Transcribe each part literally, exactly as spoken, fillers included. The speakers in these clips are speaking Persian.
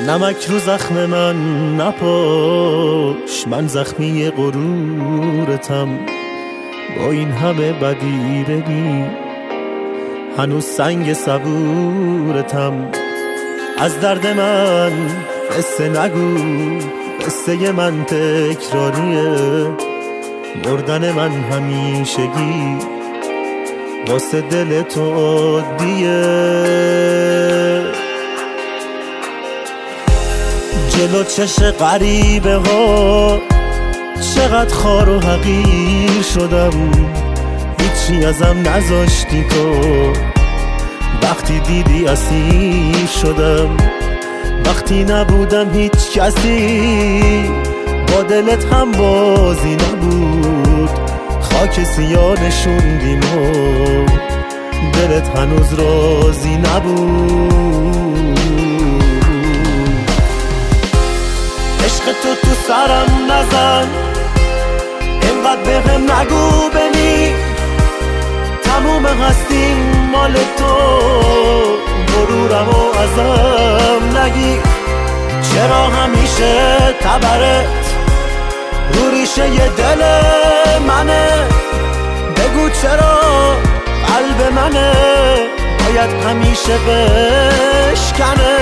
نمک رو زخم من نپاش، من زخمی غرورتم. با این همه بدی ببین هنوز سنگ صبورتم. از درد من قصه نگو، قصه من تکراریه. مردن من همیشگی واسه دل تو عادیه. جلو چش غریبه ها چقدر خار و حقیر شدم، هیچی ازم نذاشتی تو. وقتی دیدی اسیر شدم، وقتی نبودم هیچ کسی، با دلت هم بازی نبود. خاک سیاه نشوندیم و دلت هنوز راضی نبود. عشق تو تو سرم نزن، اینقدر بهم نگو بمی تموم هستیم مال تو. غرورمو ازم نگی، چرا همیشه تبرت رو ریشه ی دل منه؟ بگو چرا قلب منه باید همیشه بشکنه؟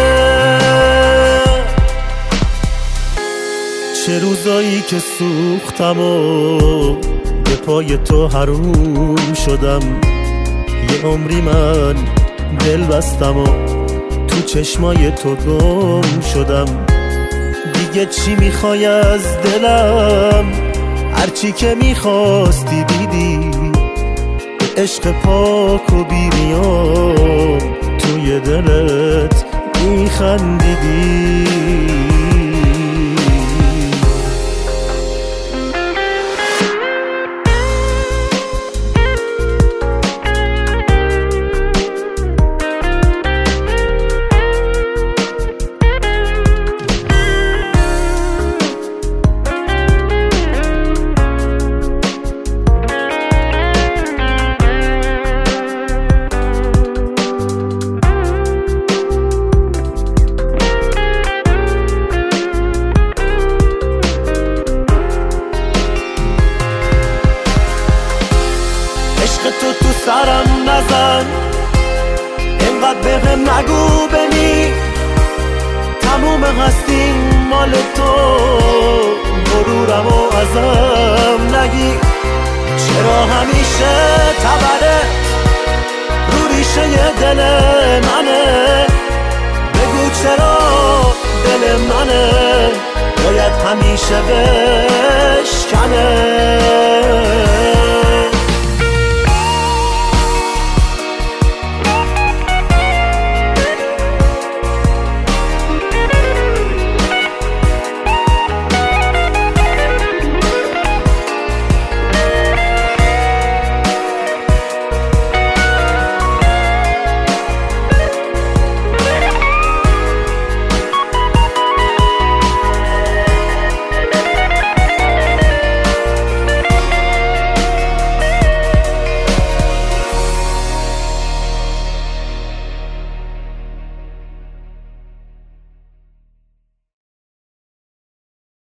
چه روزایی که سوختم و به پای تو حروم شدم. یه عمری من دل بستم و تو چشمای تو گم شدم. دیگه چی میخوای از دلم؟ هرچی که میخواستی دیدی، عشق پاک و بیریام توی دلت میخندیدی. تو تو سرم نزن، اینقدر بهم نگو بمی تموم هستیم مال تو. غرورمو ازم نگی، چرا همیشه تبرت رو ریشه ی دل منه؟ بگو چرا دل منه باید همیشه بشکنه؟